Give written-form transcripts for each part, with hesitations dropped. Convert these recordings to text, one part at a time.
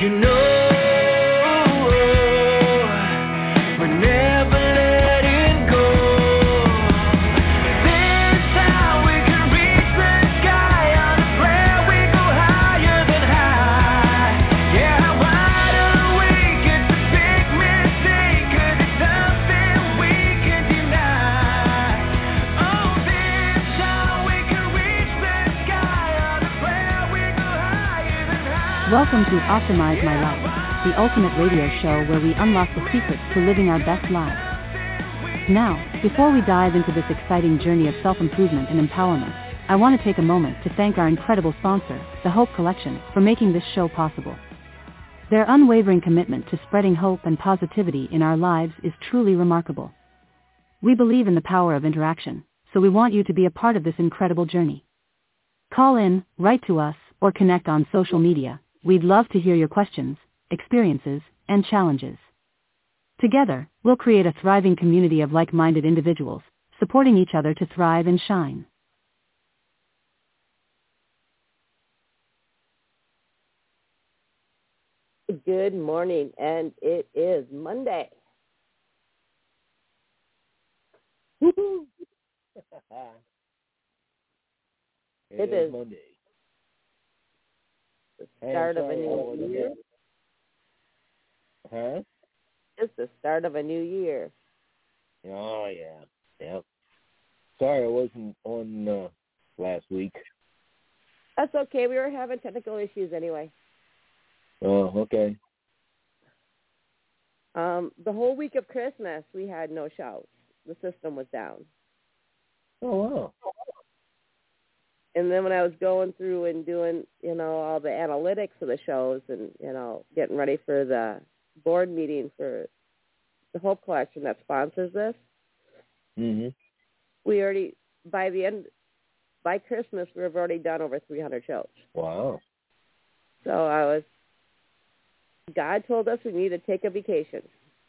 you know we're never letting go. This time we can reach the sky. On a prayer we go higher than high. Yeah, how wide awake, it's a big mistake, 'cause it's something we can deny. Oh, this time we can reach the sky. On a prayer we go higher than high. Welcome to Optimize My Life, the ultimate radio show where we unlock the secrets to living our best lives. Now, before we dive into this exciting journey of self-improvement and empowerment, I want to take a moment to thank our incredible sponsor, the Hope Collection, for making this show possible. Their unwavering commitment to spreading hope and positivity in our lives is truly remarkable. We believe in the power of interaction, so we want you to be a part of this incredible journey. Call in, write to us, or connect on social media. We'd love to hear your questions, experiences, and challenges. Together, we'll create a thriving community of like-minded individuals, supporting each other to thrive and shine. Good morning, and it is Monday. Woohoo! It is Monday. the Hey, start of a sorry, I new wasn't year. here. Huh? It's the start of a new year. Oh, yeah. Yep. Sorry I wasn't on last week. That's okay. We were having technical issues anyway. Oh, okay. The whole week of Christmas, we had no shows. The system was down. Oh, wow. And then when I was going through and doing, all the analytics of the shows and, getting ready for the board meeting for the Hope Collection that sponsors this, Mm-hmm. we already, by Christmas, we've already done over 300 shows. Wow. So God told us we need to take a vacation.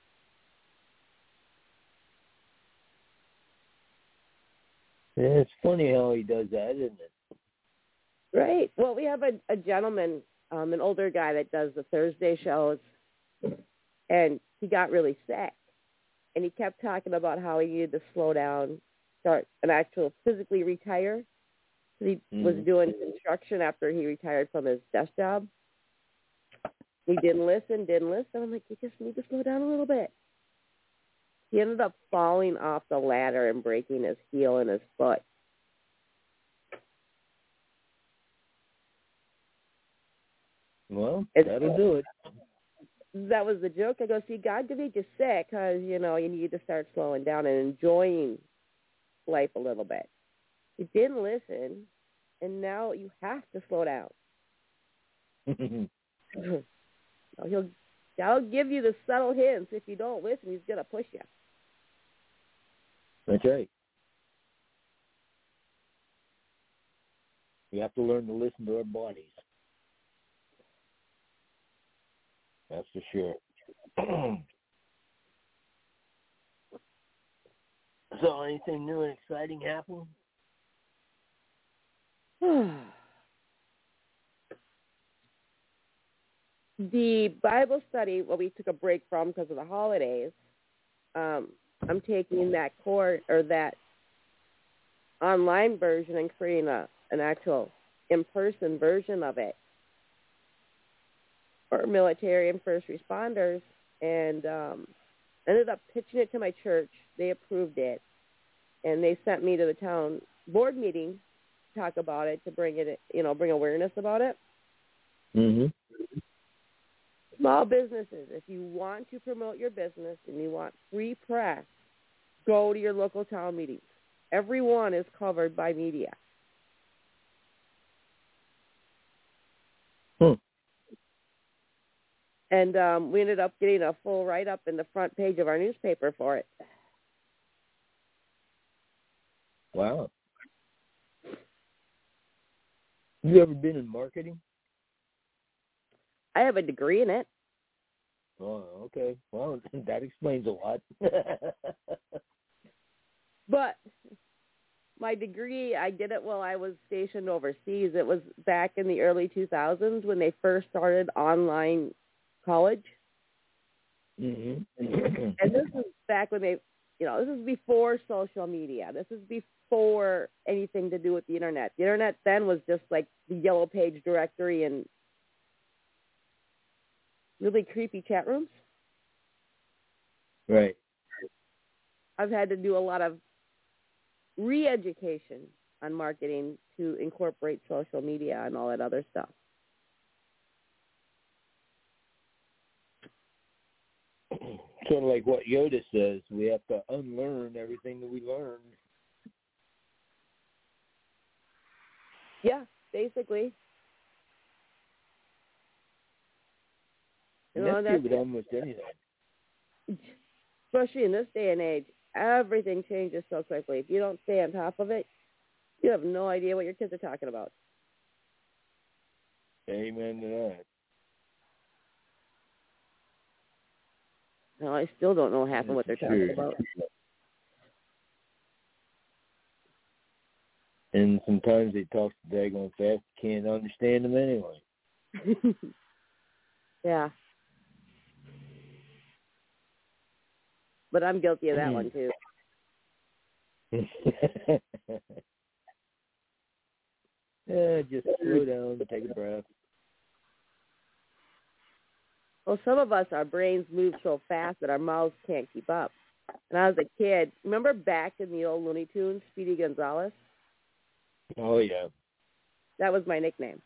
Yeah, it's funny how he does that, isn't it? Right. Well, we have a gentleman, an older guy that does the Thursday shows, and he got really sick. And he kept talking about how he needed to slow down, start an actual physically retire. He was doing construction after he retired from his desk job. He didn't listen. I'm like, you just need to slow down a little bit. He ended up falling off the ladder and breaking his heel and his foot. Well, that'll do it. That was the joke. I go, see, God did make you sick because, you need to start slowing down and enjoying life a little bit. You didn't listen, and now you have to slow down. I'll give you the subtle hints. If you don't listen, he's going to push you. That's right. We have to learn to listen to our bodies. That's for sure. So, anything new and exciting happen? The Bible study, we took a break from because of the holidays. I'm taking that course or that online version and creating an actual in-person version of it for military and first responders, and ended up pitching it to my church. They approved it, and they sent me to the town board meeting to talk about it, to bring it, bring awareness about it. Mm-hmm. Small businesses, if you want to promote your business and you want free press, go to your local town meetings. Everyone is covered by media. And we ended up getting a full write-up in the front page of our newspaper for it. Wow. You ever been in marketing? I have a degree in it. Oh, okay. Well, that explains a lot. But my degree, I did it while I was stationed overseas. It was back in the early 2000s when they first started online college. Mhm. And this is back when they, this is before social media. This is before anything to do with the internet. The internet then was just like the yellow page directory and really creepy chat rooms. Right. I've had to do a lot of re-education on marketing to incorporate social media and all that other stuff. Sort of like what Yoda says, we have to unlearn everything that we learned. Yeah, basically. And that's true with almost anything. Especially in this day and age, everything changes so quickly. If you don't stay on top of it, you have no idea what your kids are talking about. Amen to that. No, I still don't know half of what they're talking about. And sometimes they talk so daggone fast, you can't understand them anyway. Yeah. But I'm guilty of that one, too. Yeah, just slow down, take a breath. Well, some of us, our brains move so fast that our mouths can't keep up. And I was a kid. Remember back in the old Looney Tunes, Speedy Gonzales? Oh, yeah. That was my nickname.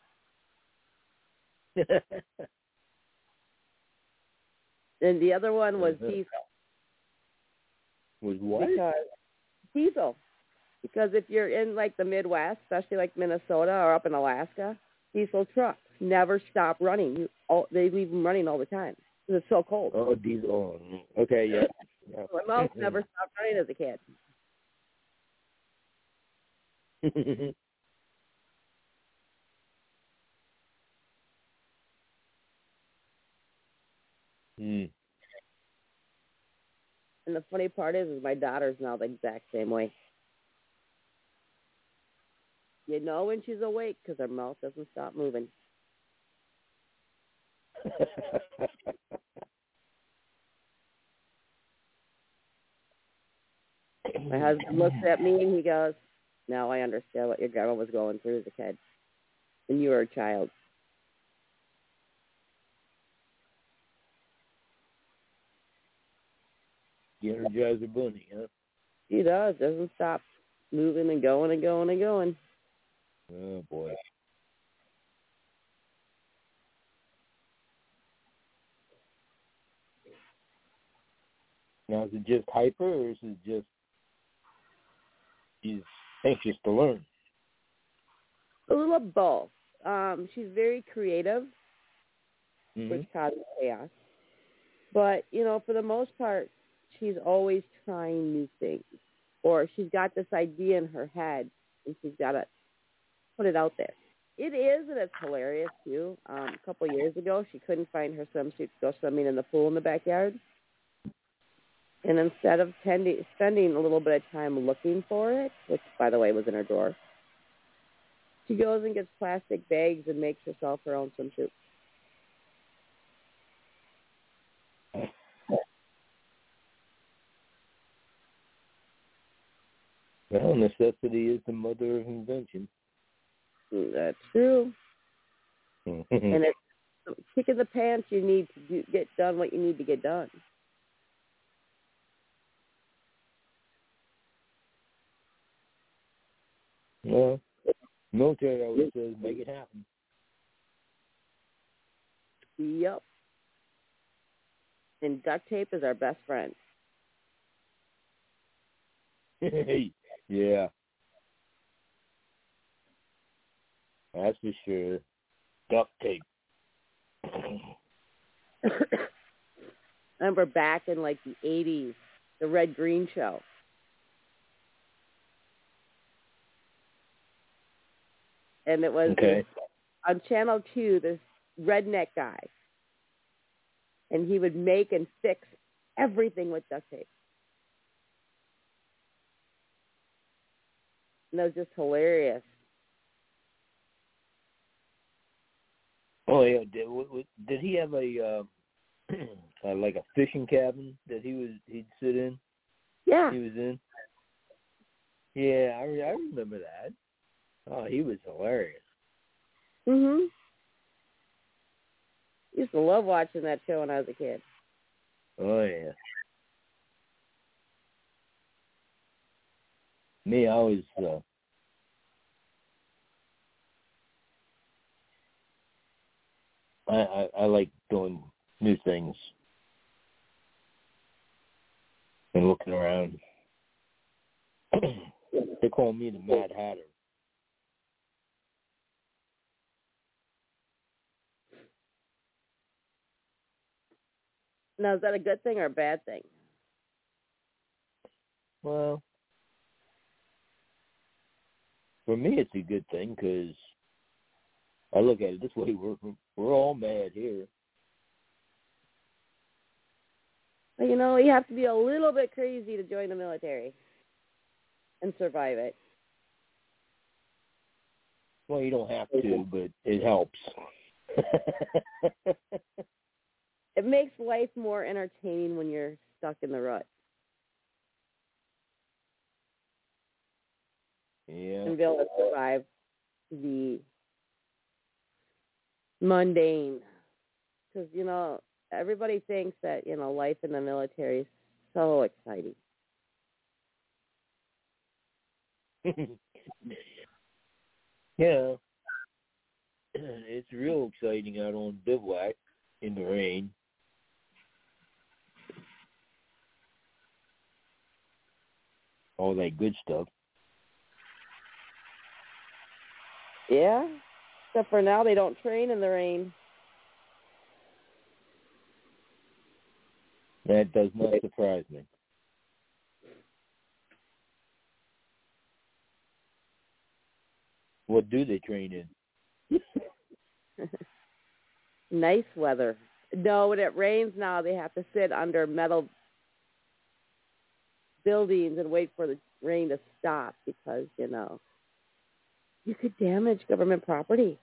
And the other one was Diesel. Was what? Diesel. Because if you're in, like, the Midwest, especially, like, Minnesota or up in Alaska, diesel trucks never stop running. They leave them running all the time because it's so cold. Oh, diesel. Okay, yeah. My mouth never stopped running as a kid. And the funny part is my daughter's now the exact same way. You know when she's awake because her mouth doesn't stop moving. My husband looks at me and he goes, now I understand what your grandma was going through as a kid when you were a child. The Energizer Bunny, huh? She doesn't stop moving and going and going and going. Oh, boy. Now, is it just hyper, or is it just she's anxious to learn? A little of both. She's very creative, which causes chaos. But, for the most part, she's always trying new things. Or she's got this idea in her head, and she's got to put it out there. It is, and it's hilarious, too. A couple of years ago, she couldn't find her swimsuit to go swimming in the pool in the backyard. And instead of spending a little bit of time looking for it, which, by the way, was in her drawer, she goes and gets plastic bags and makes herself her own swimsuit. Well, necessity is the mother of invention. That's true. And it's a kick in the pants. You need to get done what you need to get done. Well, military always says, make it happen. Yep. And duct tape is our best friend. Yeah. That's for sure. Duct tape. I remember back in like the 80s, the Red Green Show. And it was on Channel 2, this redneck guy. And he would make and fix everything with duct tape. And that was just hilarious. Oh, yeah. Did he have a like a fishing cabin that he'd sit in. Yeah. He was in. Yeah, I remember that. Oh, he was hilarious. Mhm. Used to love watching that show when I was a kid. Oh yeah. Me, I was. I like doing new things and looking around. They call me the Mad Hatter. Now, is that a good thing or a bad thing? Well, for me, it's a good thing because I look at it this way: we're all mad here. Well, you know, you have to be a little bit crazy to join the military and survive it. Well, you don't have to, but it helps. It makes life more entertaining when you're stuck in the rut. Yeah. And be able to survive the mundane. Because, you know, everybody thinks that, you know, life in the military is so exciting. Yeah. It's real exciting out on bivouac in the rain. All that good stuff. Yeah. Except for now, they don't train in the rain. That does not surprise me. What do they train in? Nice weather. No, when it rains now, they have to sit under metal buildings and wait for the rain to stop because, you know, you could damage government property.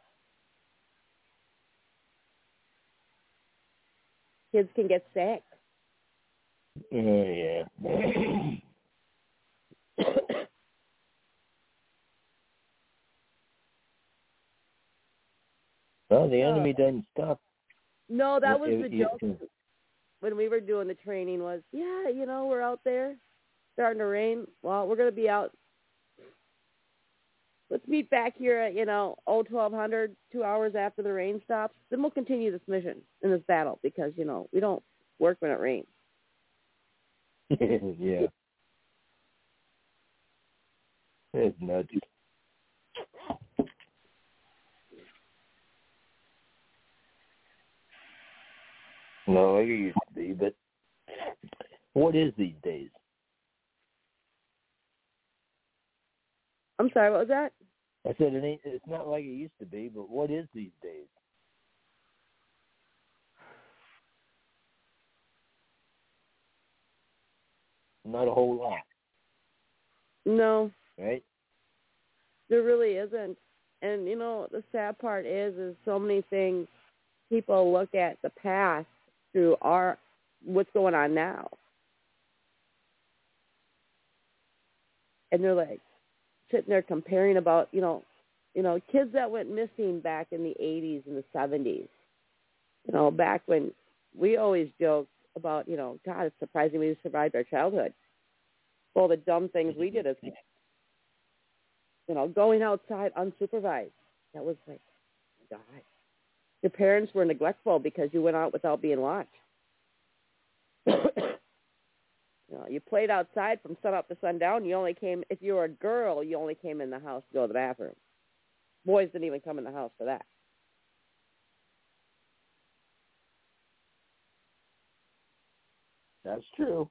Kids can get sick. Oh, yeah. Well, the enemy doesn't stop. No, that was the joke when we were doing the training was, yeah, you know, we're out there starting to rain. Well, we're going to be out. Let's meet back here at, you know, 1200, 2 hours after the rain stops. Then we'll continue this mission in this battle because, you know, we don't work when it rains. Yeah. It's nuts. No, like it used to be, but what is these days? I'm sorry, what was that? I said it's not like it used to be, but what is these days? Not a whole lot. No, Right? there really isn't. And, you know, the sad part is so many things people look at the past through what's going on now. And they're like sitting there comparing about, you know, kids that went missing back in the 80s and the 70s. You know, back when we always joked about, you know, God, it's surprising we survived our childhood. Well, the dumb things we did as kids. You know, going outside unsupervised. That was like, God. Your parents were neglectful because you went out without being watched. You know, you played outside from sunup to sundown. You only came, if you were a girl, you only came in the house to go to the bathroom. Boys didn't even come in the house for that. That's true.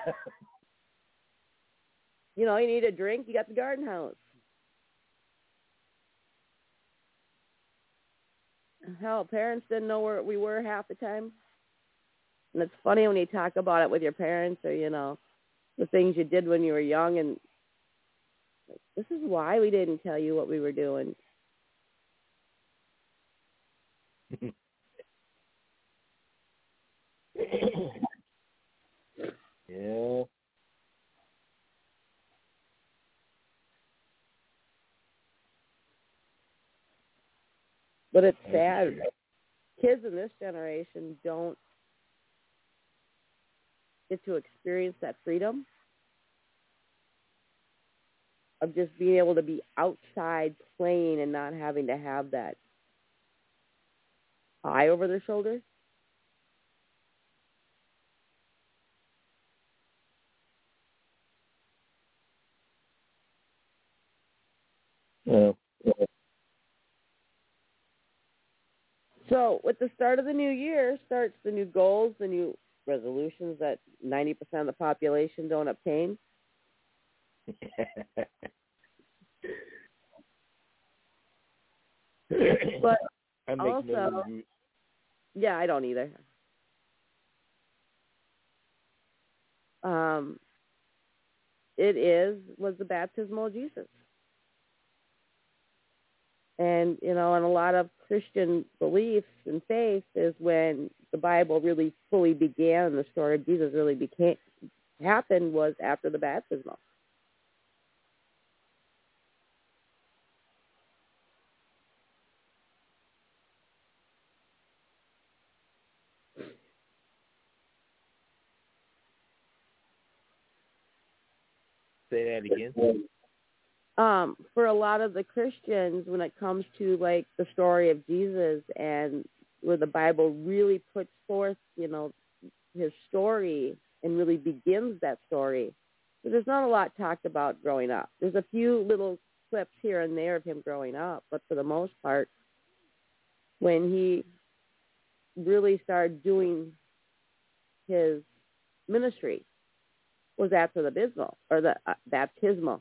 You know, you need a drink, you got the garden house. Hell, parents didn't know where we were half the time. And it's funny when you talk about it with your parents or, you know, the things you did when you were young. And like, this is why we didn't tell you what we were doing. Yeah. But it's That's sad. true. Kids in this generation don't get to experience that freedom of just being able to be outside playing and not having to have that eye over their shoulder. Yeah. So with the start of the new year starts the new goals, the new resolutions that 90% of the population don't obtain. But I make also, no. yeah, I don't either. Was the baptismal of Jesus. And, in a lot of Christian beliefs and faith is when the Bible really fully began, the story of Jesus really happened was after the baptismal. Say that again. For a lot of the Christians, when it comes to like the story of Jesus and where the Bible really puts forth, his story and really begins that story, there's not a lot talked about growing up. There's a few little clips here and there of him growing up, but for the most part, when he really started doing his ministry was after the baptismal.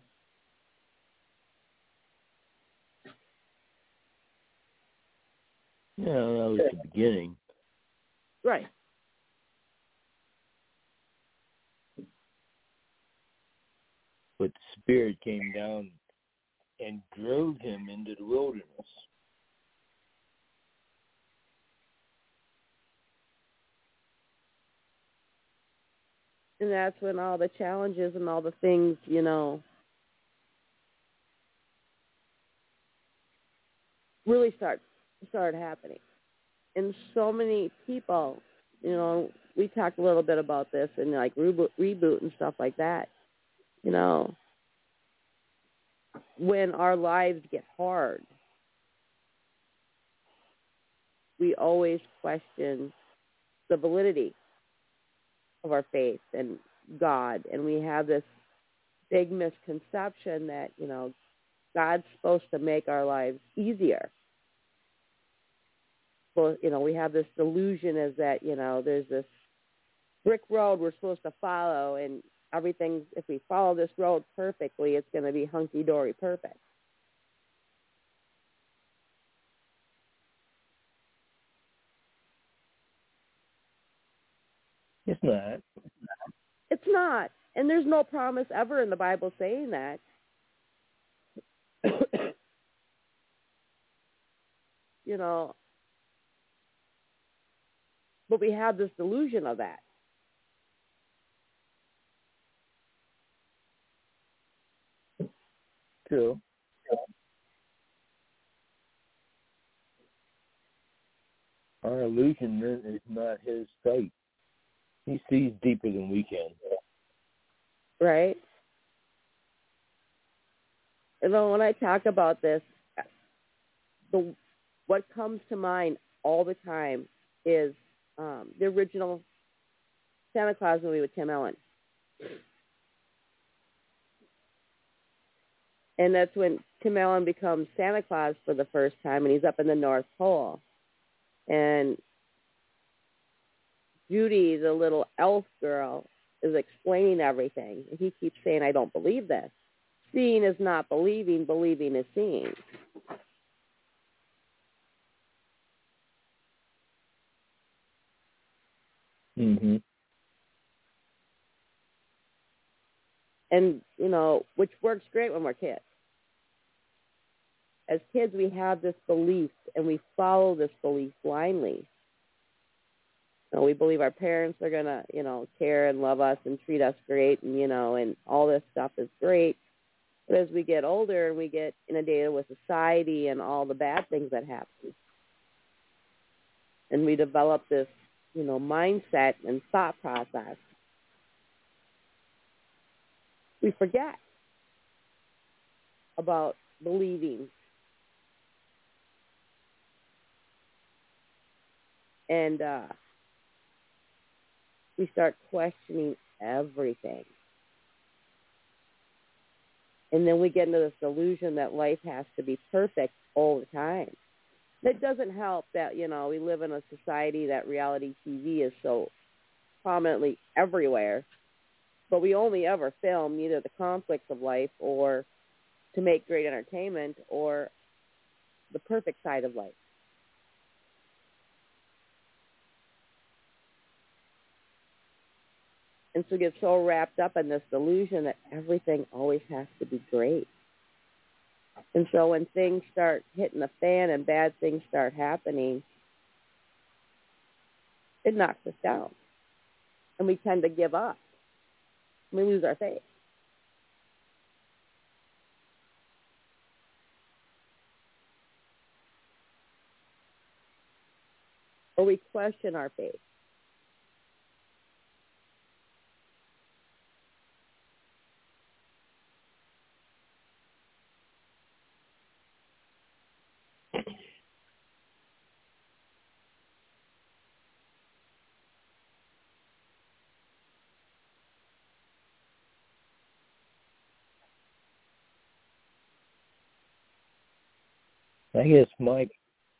Yeah, that was the beginning. Right. But the Spirit came down and drove him into the wilderness. And that's when all the challenges and all the things, really started happening. And so many people, we talked a little bit about this and like reboot and stuff like that. When our lives get hard, we always question the validity of our faith and God. And we have this big misconception that, God's supposed to make our lives easier. Well, we have this delusion as that, there's this brick road we're supposed to follow, and everything, if we follow this road perfectly, it's going to be hunky-dory perfect. It's not. It's not. And there's no promise ever in the Bible saying that. But we have this delusion of that. True. Our illusion is not his sight. He sees deeper than we can. Right? And when I talk about this, what comes to mind all the time is the original Santa Claus movie with Tim Allen. And that's when Tim Allen becomes Santa Claus for the first time, and he's up in the North Pole. And Judy, the little elf girl, is explaining everything. And he keeps saying, I don't believe this. Seeing is not believing. Believing is seeing. Mm-hmm. And, which works great when we're kids. As kids, we have this belief, and we follow this belief blindly. We believe our parents are going to, care and love us and treat us great and, and all this stuff is great. But as we get older and we get inundated with society and all the bad things that happen, and we develop this, mindset and thought process, we forget about believing. And we start questioning everything. And then we get into this delusion that life has to be perfect all the time. That doesn't help that, we live in a society that reality TV is so prominently everywhere, but we only ever film either the conflicts of life or to make great entertainment or the perfect side of life. And so we get so wrapped up in this delusion that everything always has to be great. And so when things start hitting the fan and bad things start happening, it knocks us down. And we tend to give up. We lose our faith. Or we question our faith. I guess my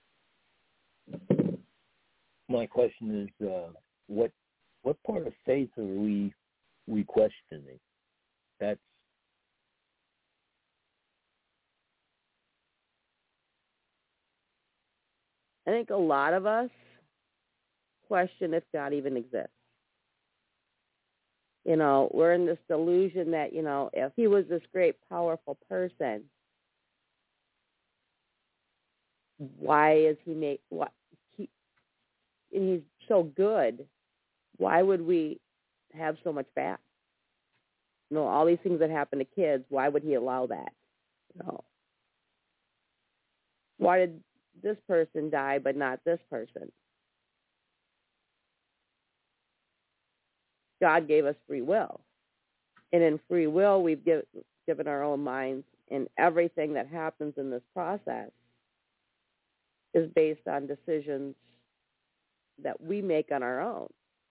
question is, what part of faith are we questioning? That's I think a lot of us question if God even exists. We're in this delusion that, if he was this great, powerful person, why is he and he's so good, why would we have so much bad? All these things that happen to kids, why would he allow that? Why did this person die but not this person? God gave us free will. And in free will, we've given our own minds, and everything that happens in this process is based on decisions that we make on our own.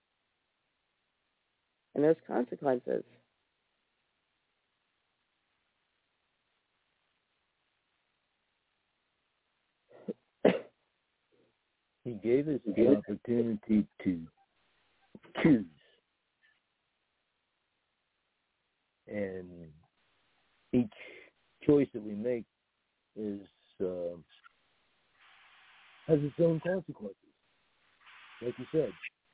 And there's consequences. he gave us the opportunity to choose. And each choice that we make is has its own consequences, like you said.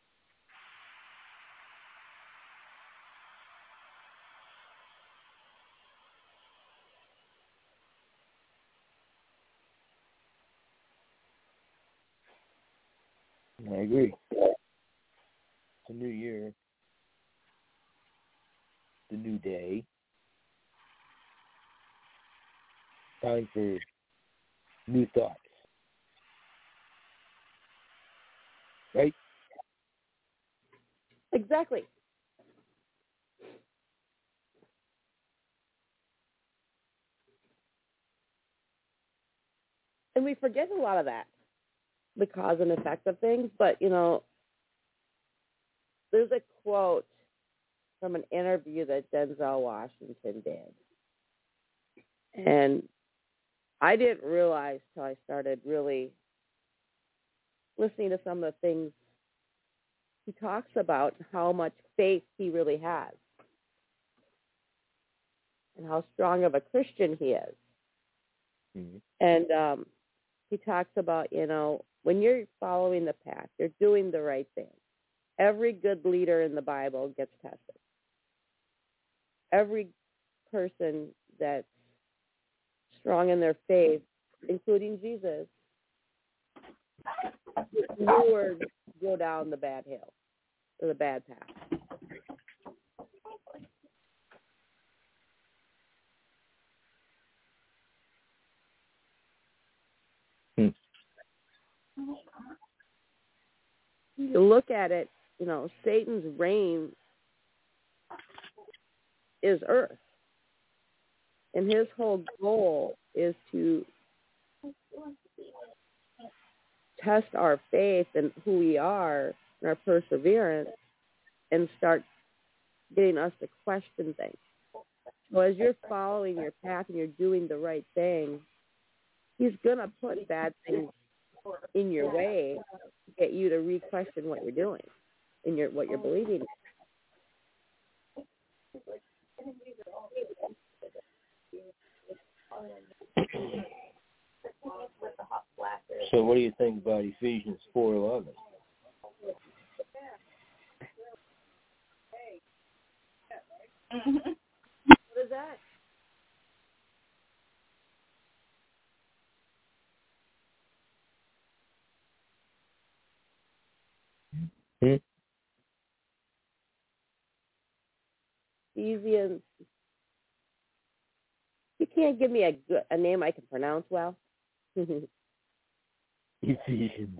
I agree. It's a new year, the new day. Time for new thoughts. Right? Exactly. And we forget a lot of that, the cause and effect of things. But, there's a quote from an interview that Denzel Washington did. And I didn't realize till I started really listening to some of the things he talks about, how much faith he really has and how strong of a Christian he is. Mm-hmm. And he talks about, when you're following the path, you're doing the right thing. Every good leader in the Bible gets tested. Every person that's strong in their faith, including Jesus, lured go down the bad hill or the bad path. You look at it, Satan's reign is earth. And his whole goal is to test our faith and who we are and our perseverance and start getting us to question things. So as you're following your path and you're doing the right thing, he's going to put bad things in your way to get you to re-question what you're doing and what you're believing. So what do you think about Ephesians 4:11? What is that? Ephesians. You can't give me a name I can pronounce well. Ephesians.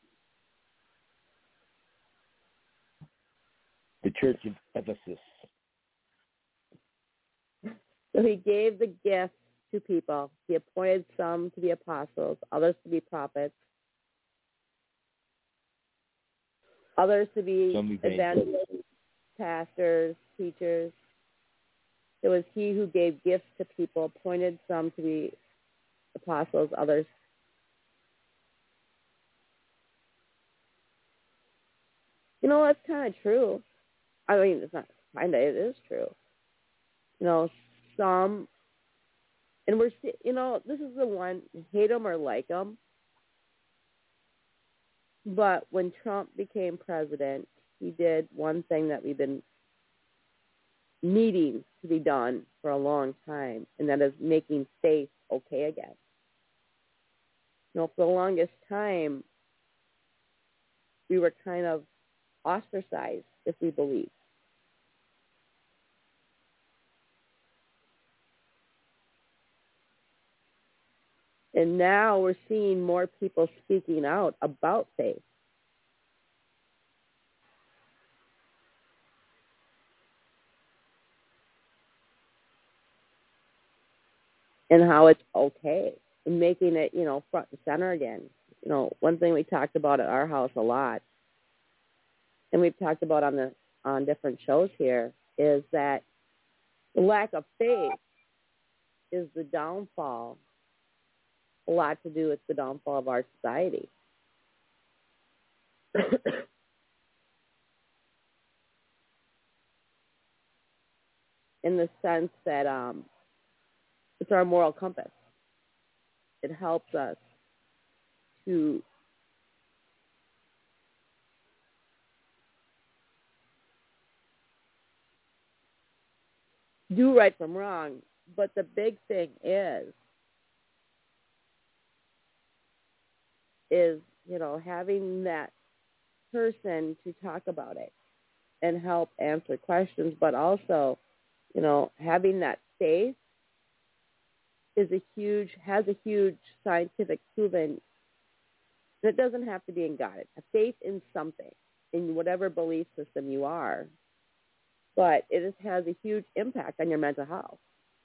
The church of Ephesus. So he gave the gifts to people. He appointed some to be apostles, others to be prophets, others to be evangelists, pastors, teachers. It was he who gave gifts to people, appointed some to be apostles, others. That's kind of true. I mean, it's not kind of, it is true. Some, and we're, this is the one, hate them or like them. But when Trump became president, he did one thing that we've been needing to be done for a long time, and that is making faith okay again. For the longest time, we were kind of ostracized if we believed. And now we're seeing more people speaking out about faith. And how it's okay, and making it, front and center again. One thing we talked about at our house a lot, and we've talked about on different shows here, is that the lack of faith is the downfall, a lot to do with the downfall of our society. In the sense that it's our moral compass. It helps us to do right from wrong. But the big thing is having that person to talk about it and help answer questions, but also, having that faith has a huge scientific proven. It doesn't have to be in God. It's a faith in something, in whatever belief system you are, but it has a huge impact on your mental health.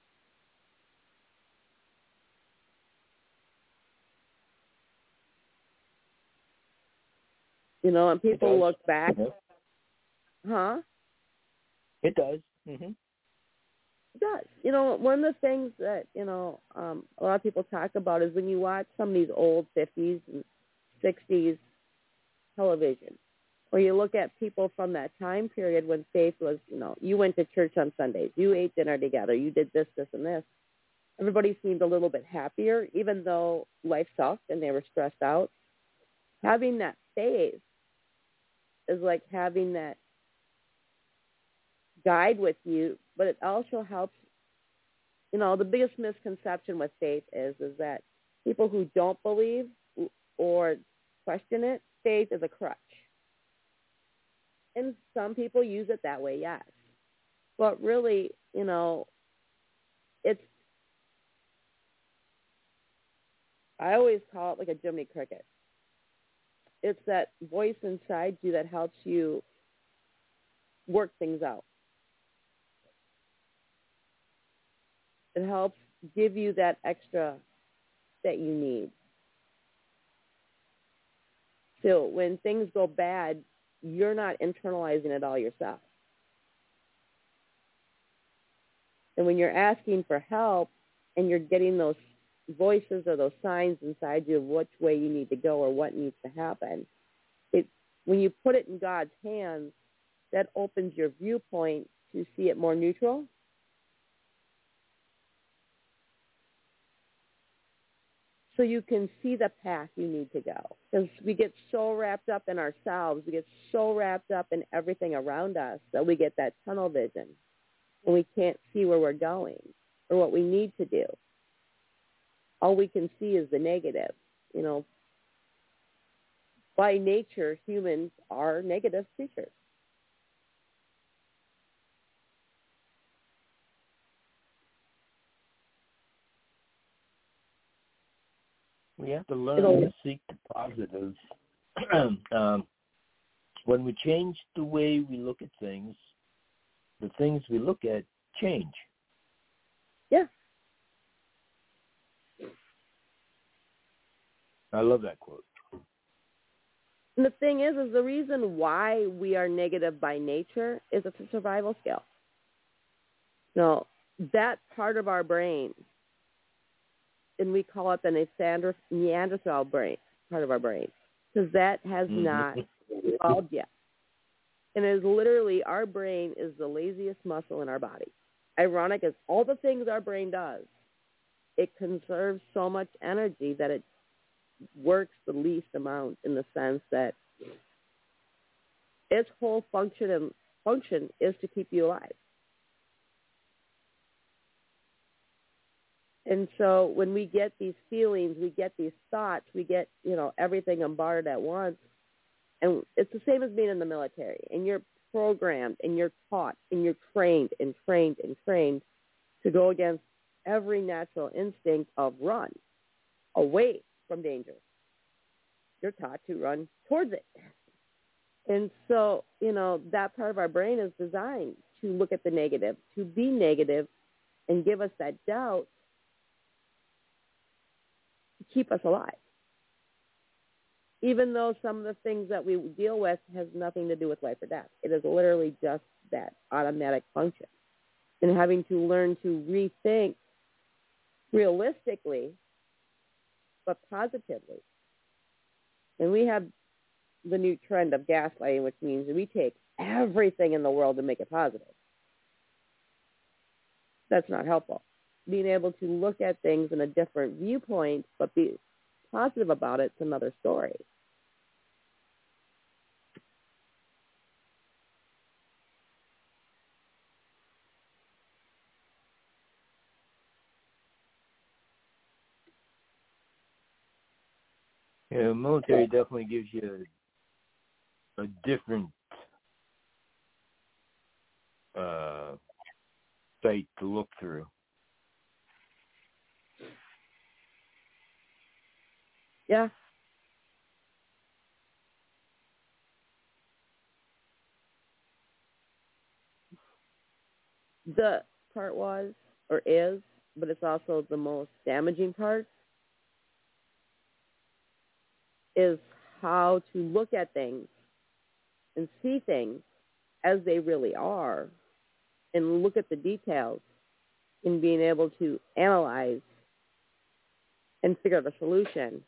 And people look back. Huh? It does. Mm-hmm. It does. One of the things that, a lot of people talk about is when you watch some of these old 50s and 60s television, or you look at people from that time period when faith was, you went to church on Sundays, you ate dinner together, you did this, and this. Everybody seemed a little bit happier, even though life sucked and they were stressed out. Having that faith is like having that guide with you, but it also helps. The biggest misconception with faith is that people who don't believe or question it, faith is a crutch. And some people use it that way, yes. But really, it's, I always call it like a Jiminy Cricket. It's that voice inside you that helps you work things out. It helps give you that extra that you need. So when things go bad, you're not internalizing it all yourself. And when you're asking for help and you're getting those voices or those signs inside you of which way you need to go or what needs to happen, when you put it in God's hands, that opens your viewpoint to see it more neutral. So you can see the path you need to go. Because we get so wrapped up in ourselves, we get so wrapped up in everything around us that we get that tunnel vision. And we can't see where we're going or what we need to do. All we can see is the negative. By nature, humans are negative creatures. We have to learn to seek the positive. When we change the way we look at things, the things we look at change. Yeah. I love that quote. And the thing is the reason why we are negative by nature is it's a survival skill. That part of our brain, and we call it the Neanderthal brain, part of our brain, because that has not evolved yet. And it is literally, our brain is the laziest muscle in our body. Ironic as all the things our brain does, it conserves so much energy that it works the least amount, in the sense that its whole function is to keep you alive. And so when we get these feelings, we get these thoughts, we get, everything bombarded at once. And it's the same as being in the military. And you're programmed and you're taught and you're trained and trained and trained to go against every natural instinct of run away from danger. You're taught to run towards it. And so, that part of our brain is designed to look at the negative, to be negative and give us that doubt to keep us alive. Even though some of the things that we deal with has nothing to do with life or death. It is literally just that automatic function. And having to learn to rethink realistically, but positively. And we have the new trend of gaslighting, which means we take everything in the world to make it positive. That's not helpful. Being able to look at things in a different viewpoint, but be positive about it, it's another story. Yeah, the military definitely gives you a different sight to look through. Yeah. The part was, or is, but it's also the most damaging part, is how to look at things and see things as they really are and look at the details and being able to analyze and figure out a solution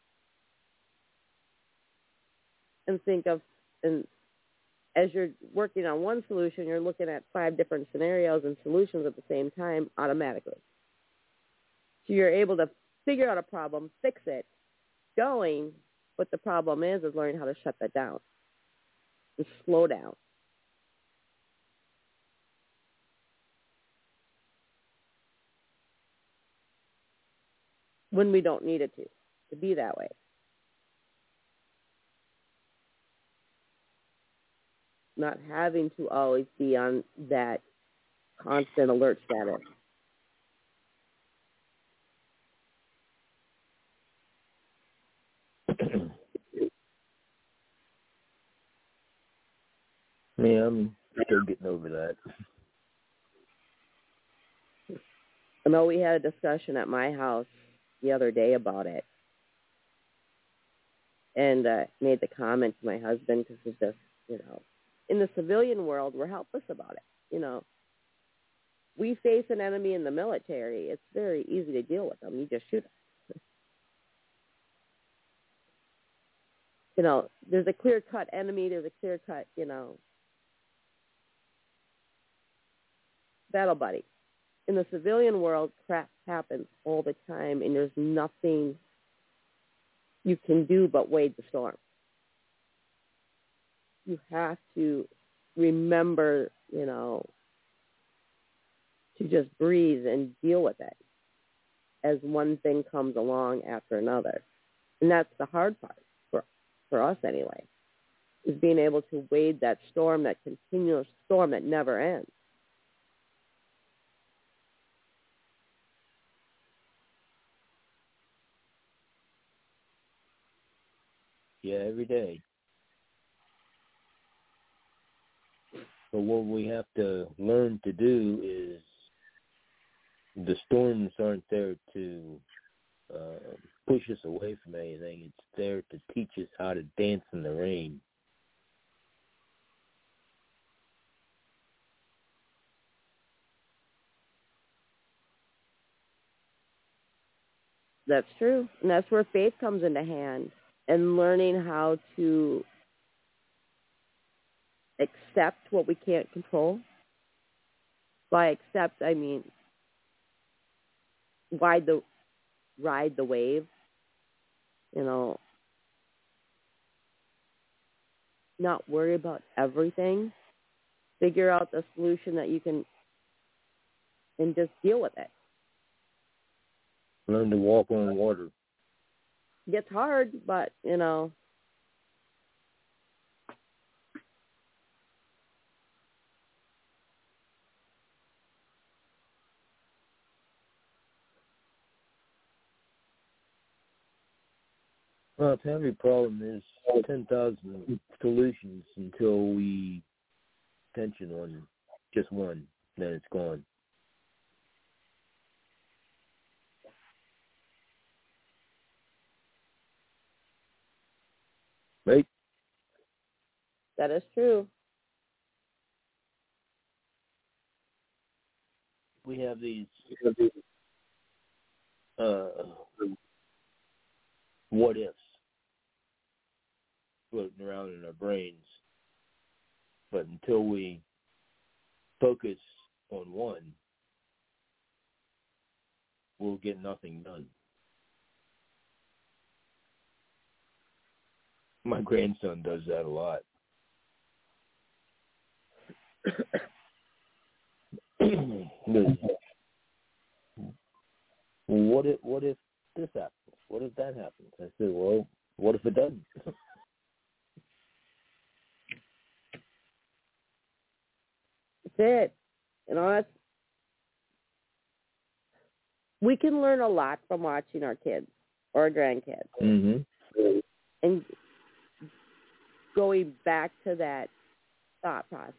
and think of, and as you're working on one solution, you're looking at 5 different scenarios and solutions at the same time automatically. So you're able to figure out a problem, fix it, going, but the problem is learning how to shut that down and slow down. When we don't need it to be that way. not having to always be on that constant alert status. Yeah, I'm still getting over that. I know we had a discussion at my house the other day about it, and made the comment to my husband because he's just, in the civilian world, we're helpless about it. We face an enemy in the military. It's very easy to deal with them. You just shoot them. There's a clear-cut enemy. There's a clear-cut, battle buddy. In the civilian world, crap happens all the time, and there's nothing you can do but wade the storm. You have to remember, to just breathe and deal with it as one thing comes along after another. And that's the hard part for us anyway, is being able to wade that storm, that continuous storm that never ends. Yeah, every day. But what we have to learn to do is the storms aren't there to push us away from anything. It's there to teach us how to dance in the rain. That's true. And that's where faith comes into hand, and learning how to accept what we can't control. By accept, I mean ride the wave, not worry about everything. Figure out the solution that you can and just deal with it. Learn to walk on water. It gets hard, but, Well, to every problem, there's 10,000 solutions until we tension on just one, then it's gone. Right? that is true. We have these what ifs floating around in our brains. But until we focus on one, we'll get nothing done. My grandson does that a lot. What if this happens? What if that happens? I said, well, what if it doesn't? That's it. We can learn a lot from watching our kids or our grandkids. Mm-hmm. And going back to that thought process.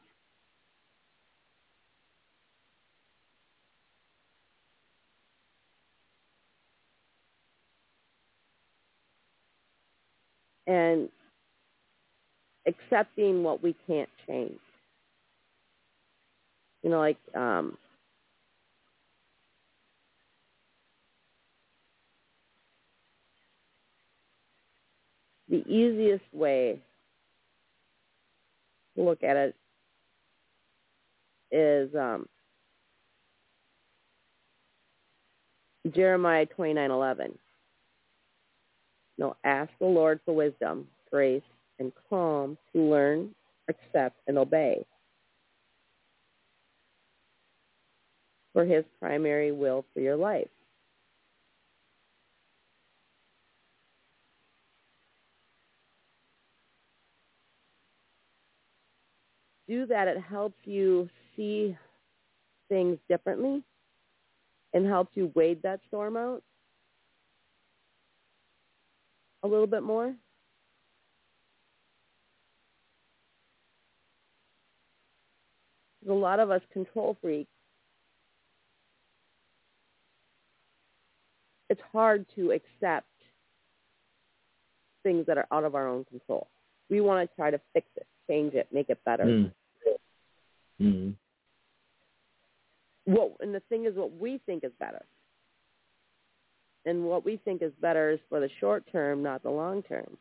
And accepting what we can't change. The easiest way to look at it is Jeremiah 29:11. Ask the Lord for wisdom, grace, and calm to learn, accept, and obey for his primary will for your life. do that, it helps you see things differently and helps you wade that storm out a little bit more. There's a lot of us control freaks. It's hard to accept things that are out of our own control. We want to try to fix it, change it, make it better. Mm-hmm. And the thing is, what we think is better. And what we think is better is for the short term, not the long term.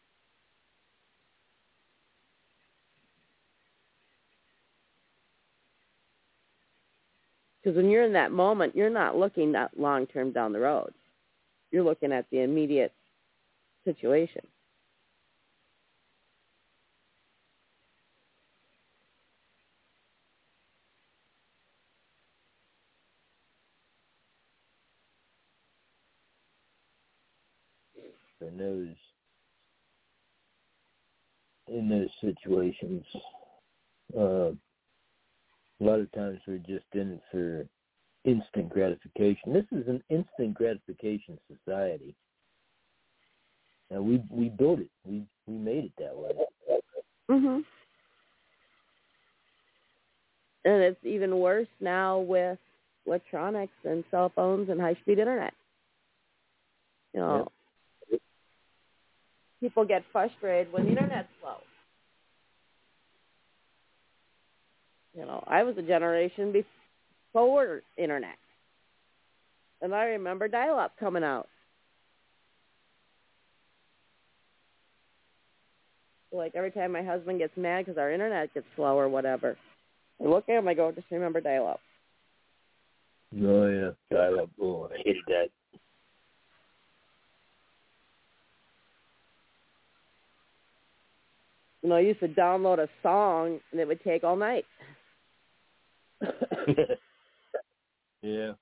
Because when you're in that moment, you're not looking that long term down the road. You're looking at the immediate situation. In those situations, a lot of times we're just in it for instant gratification. This is an instant gratification society. Now we built it. We made it that way. Mhm. And it's even worse now with electronics and cell phones and high-speed internet. You know, people get frustrated when the internet's slow. You know, I was a generation before internet. And I remember dial-up coming out. Like every time my husband gets mad because our internet gets slow or whatever, I look at him, I go, just remember dial-up. Oh, yeah, dial-up. Oh, I hated that. You know, I used to download a song, and it would take all night. Yeah.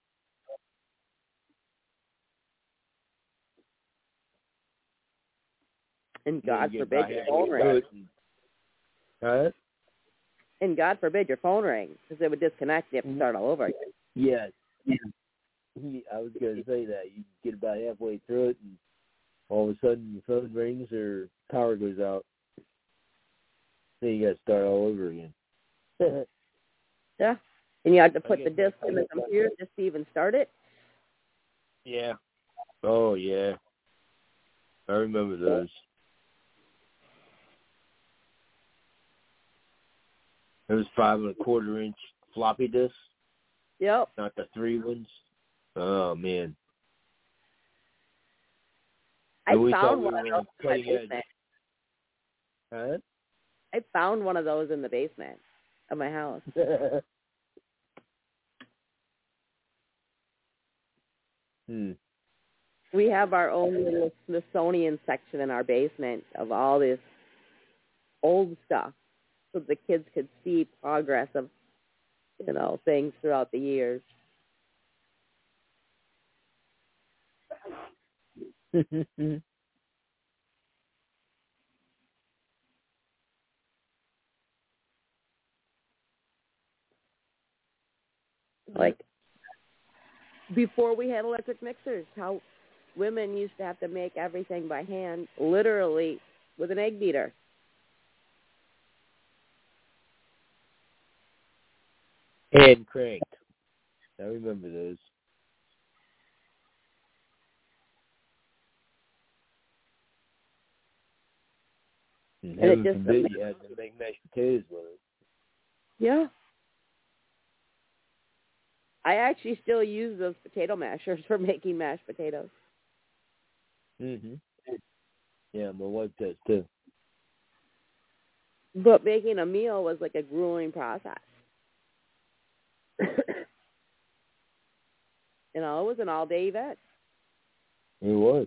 And God forbid your phone rings. Huh? And God forbid your phone rings, because it would disconnect and you have to start all over again. Yes. I was going to say that. You get about halfway through it, and all of a sudden your phone rings or power goes out. Then you got to start all over again. Yeah. And you had to put the disc in the computer just to even start it. Yeah. Oh, yeah. I remember those. Those 5 1/4-inch floppy disks. Yep. Not the 3 ones. Oh, man. I found one of those in my basement. Huh? I found one of those in the basement of my house. We have our own little Smithsonian section in our basement of all this old stuff, so the kids could see progress of, you know, things throughout the years. Like, before we had electric mixers, how women used to have to make everything by hand, literally with an egg beater. Hand cranked. I remember those. And heaven forbid you had to make mashed potatoes with it. Yeah. I actually still use those potato mashers for making mashed potatoes. Mhm. Yeah, my wife does too. But making a meal was like a grueling process. You know, it was an all-day event. It was.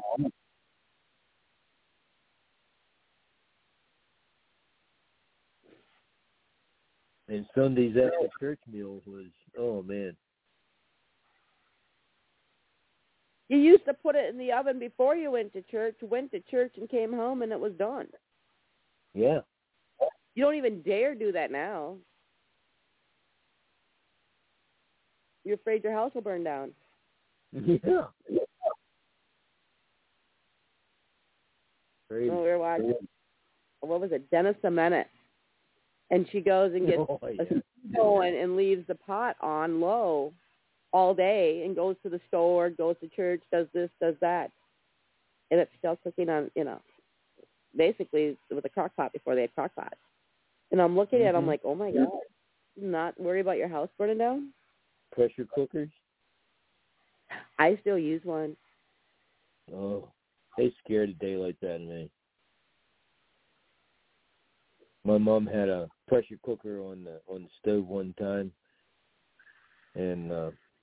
And Sundays after church meal was, oh, man. You used to put it in the oven before you went to church and came home, and it was done. Yeah. You don't even dare do that now. You're afraid your house will burn down. Yeah. Crazy. We were watching, what was it, Dennis the Menace. And she goes and gets a going and leaves the pot on low all day and goes to the store, goes to church, does this, does that. And it's still cooking on, basically with a crock pot before they had crock pots. And I'm looking at it, I'm like, oh my God, not worry about your house burning down? Pressure cookers? I still use one. Oh, they scared the daylights out of me. My mom had a pressure cooker on the stove one time, and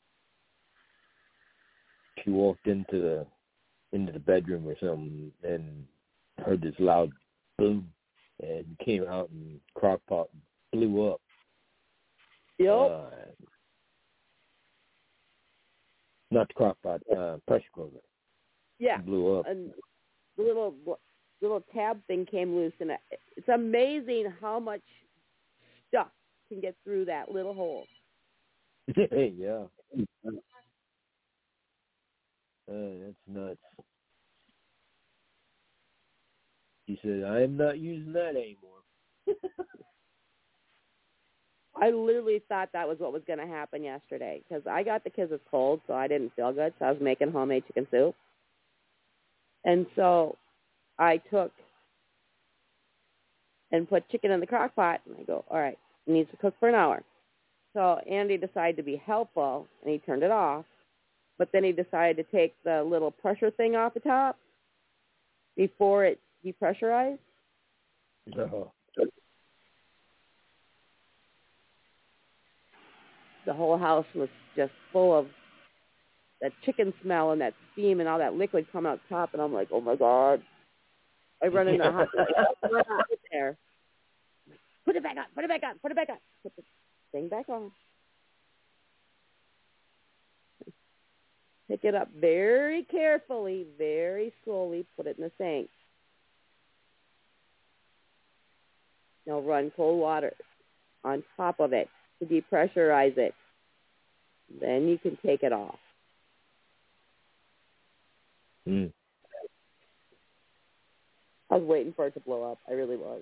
she walked into the bedroom or something and heard this loud boom and came out and crock pot blew up. Yep. Not the crock pot, pressure cooker. Yeah. It blew up. And the little tab thing came loose, and it's amazing how much stuff can get through that little hole. Yeah. That's nuts. He said, I am not using that anymore. I literally thought that was what was going to happen yesterday because I got the kids a cold, so I didn't feel good, so I was making homemade chicken soup. And so I took and put chicken in the crock pot, and I go, all right, it needs to cook for an hour. So Andy decided to be helpful, and he turned it off. But then he decided to take the little pressure thing off the top before it depressurized. Uh-huh. The whole house was just full of that chicken smell and that steam and all that liquid coming out the top, and I'm like, oh my God. I run in the house. There. Put it back on. Put it back on. Put it back on. Put the thing back on. Pick it up very carefully, very slowly. Put it in the sink. Now run cold water on top of it to depressurize it. Then you can take it off. Mm. I was waiting for it to blow up. I really was.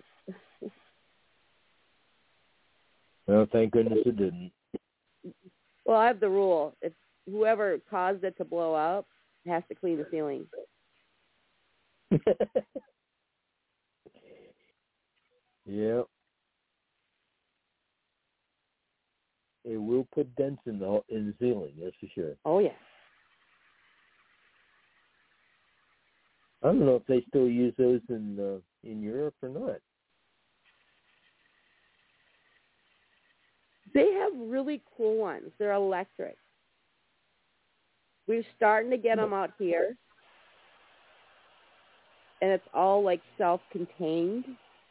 Well, thank goodness it didn't. Well, I have the rule. If whoever caused it to blow up has to clean the ceiling. Yeah. It will put dents in the ceiling, that's for sure. Oh, yeah. I don't know if they still use those in Europe or not. They have really cool ones. They're electric. We're starting to get them out here. And it's all like self-contained,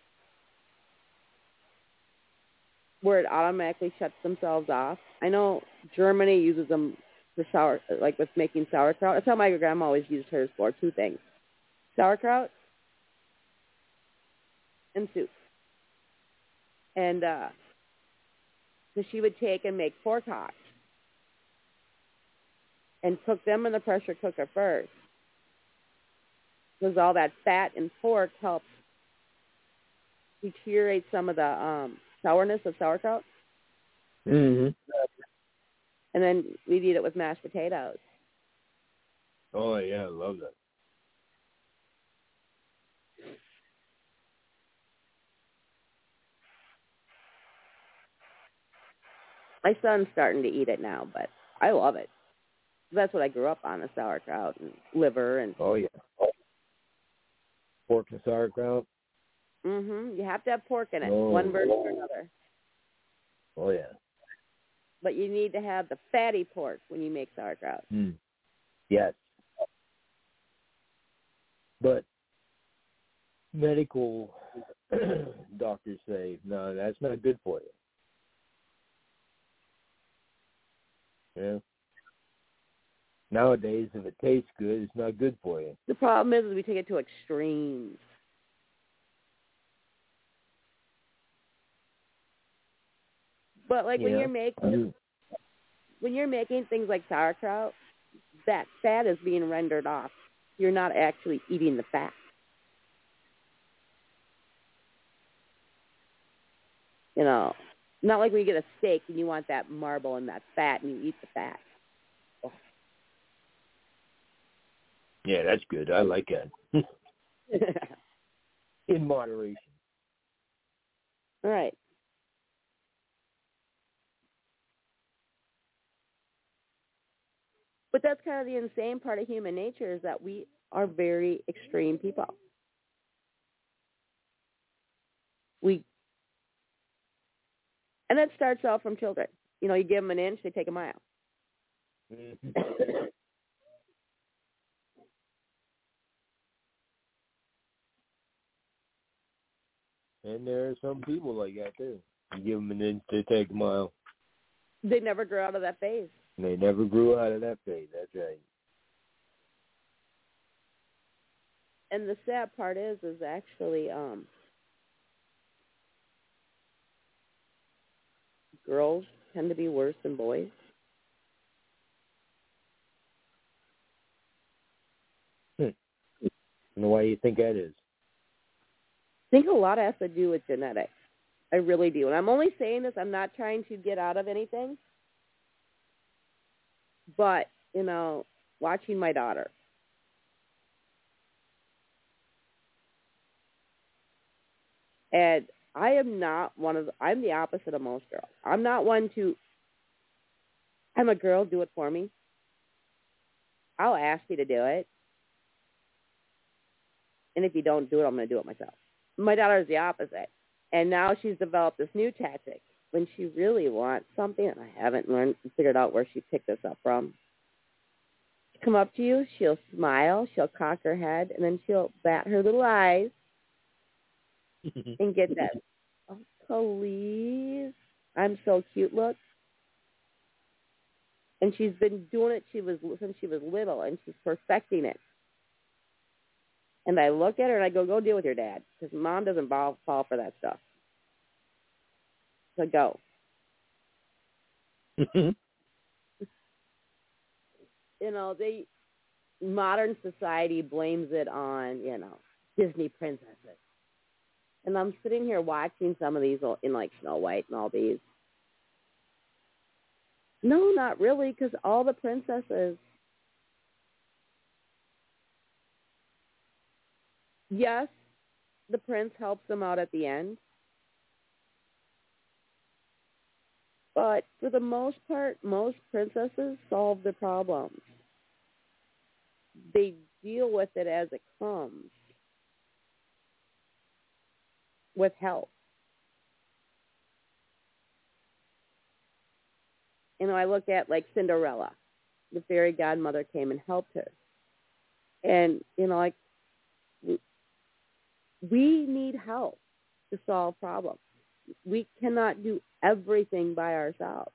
where it automatically shuts themselves off. I know Germany uses them for with making sauerkraut. That's how my grandma always used hers for, two things. Sauerkraut and soup. And so she would take and make pork hocks and cook them in the pressure cooker first. Because all that fat in pork helps deteriorate some of the sourness of sauerkraut. Mm-hmm. And then we'd eat it with mashed potatoes. Oh, yeah, I love that. My son's starting to eat it now, but I love it. That's what I grew up on, is sauerkraut and liver. And oh, yeah. Pork and sauerkraut. You have to have pork in it, Oh. one versus another. Oh, yeah. But you need to have the fatty pork when you make sauerkraut. Mm. Yes. But medical doctors say, no, that's not good for you. Yeah. Nowadays, if it tastes good, it's not good for you. The problem is we take it to extremes. But like Yeah. when you're making things like sauerkraut, that fat is being rendered off. You're not actually eating the fat. You know, not like when you get a steak and you want that marble and that fat and you eat the fat. Yeah, that's good. I like that. In moderation. All right. But that's kind of the insane part of human nature is that we are very extreme people. And that starts out from children. You know, you give them an inch, they take a mile. Mm-hmm. And there are some people like that, too. You give them an inch, they take a mile. They never grew out of that phase. They never grew out of that phase. That's right. And the sad part is actually girls tend to be worse than boys. And why do you think that is? I think a lot has to do with genetics. I really do. And I'm only saying this, I'm not trying to get out of anything. But, you know, watching my daughter. And I am not I'm the opposite of most girls. I'm not one to, I'm a girl, do it for me. I'll ask you to do it. And if you don't do it, I'm going to do it myself. My daughter is the opposite. And now she's developed this new tactic. When she really wants something, and I haven't figured out where she picked this up from. She'll come up to you, she'll smile, she'll cock her head, and then she'll bat her little eyes and get that, oh, please, I'm so cute look. And she's been doing it since she was little, and she's perfecting it. And I look at her and I go deal with your dad, because mom doesn't fall for that stuff. So go. You know, modern society blames it on, you know, Disney princesses. And I'm sitting here watching some of these in like Snow White and all these. No, not really, because all the princesses, yes, the prince helps them out at the end. But for the most part, most princesses solve their problems. They deal with it as it comes with help. You know, I look at like Cinderella. The fairy godmother came and helped her. And, you know, like, we need help to solve problems. We cannot do everything by ourselves.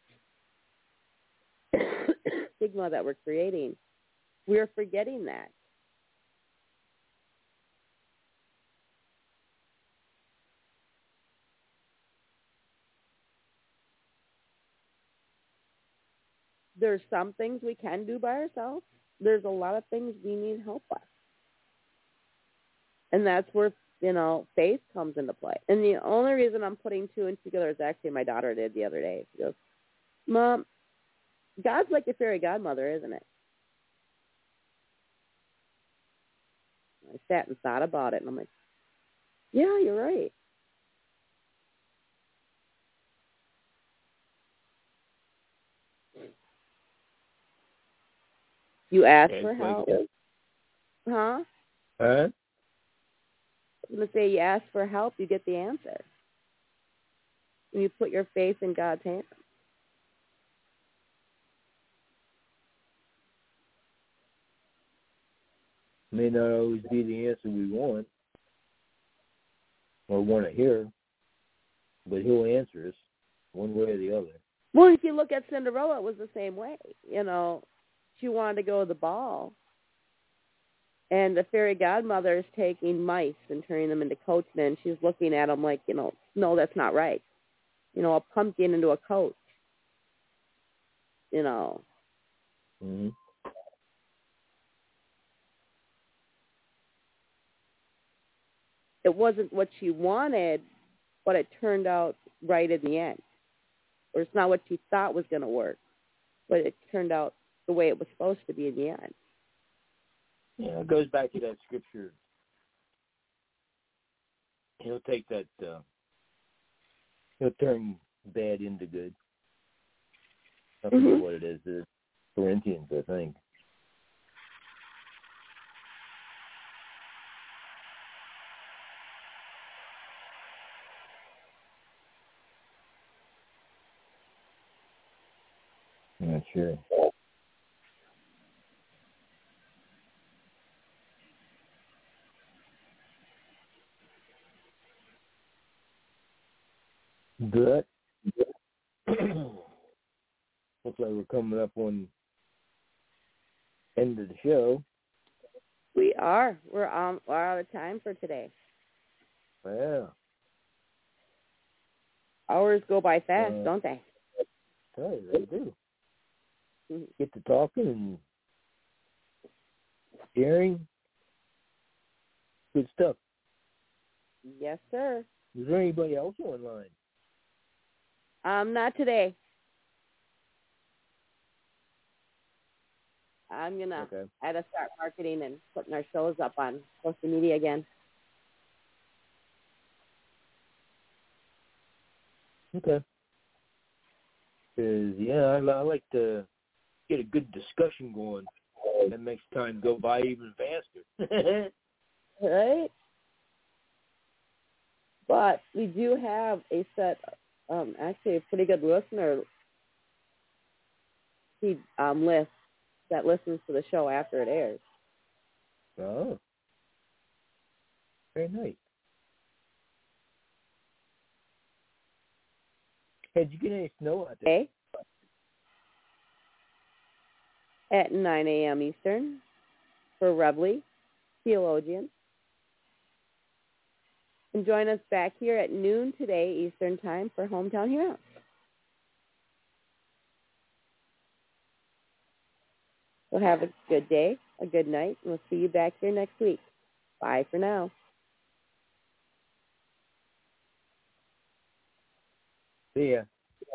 Stigma that we're creating, we're forgetting that. There's some things we can do by ourselves. There's a lot of things we need help with. And that's where, you know, faith comes into play. And the only reason I'm putting two and two together is actually my daughter did the other day. She goes, Mom, God's like the fairy godmother, isn't it? I sat and thought about it, and I'm like, yeah, you're right. You ask for help. Huh? Huh? I was going to say, you ask for help, you get the answer. When you put your faith in God's hands. May not always be the answer we want or want to hear, but he'll answer us one way or the other. Well, if you look at Cinderella, it was the same way. You know, she wanted to go to the ball, and the fairy godmother is taking mice and turning them into coachmen, and she's looking at them like, you know, no, that's not right. a pumpkin into a coat. Mm-hmm. It wasn't what she wanted, but it turned out right in the end. Or it's not what she thought was going to work, but it turned out the way it was supposed to be in the end. Yeah, it goes back to that scripture. He'll take that, he'll turn bad into good. I forget what it is. It's Corinthians, I think. I'm not sure. But looks like we're coming up on end of the show. We are. We're out of time for today. Yeah. Hours go by fast, don't they? Hey, they do. Get to talking and sharing. Good stuff. Yes, sir. Is there anybody else online? Not today. I'm going to I to start marketing and putting our shows up on social media again. Okay. Because, I like to get a good discussion going. That makes time go by even faster. Right? But we do have a set, actually a pretty good listener list that listens to the show after it airs. Oh. Very nice. Hey, did you get any snow out there? Okay. At 9 a.m. Eastern for Reveille Theologians. And join us back here at noon today Eastern Time for Hometown Heroes. So have a good day, a good night, and we'll see you back here next week. Bye for now. See ya.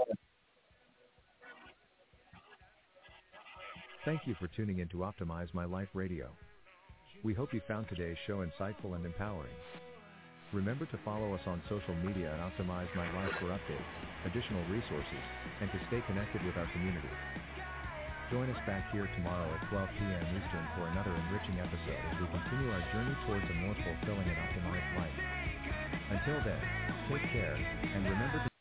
Thank you for tuning in to Optimize My Life Radio. We hope you found today's show insightful and empowering. Remember to follow us on social media at Optimize My Life for updates, additional resources, and to stay connected with our community. Join us back here tomorrow at 12 p.m. Eastern for another enriching episode as we continue our journey towards a more fulfilling and optimized life. Until then, take care, and remember to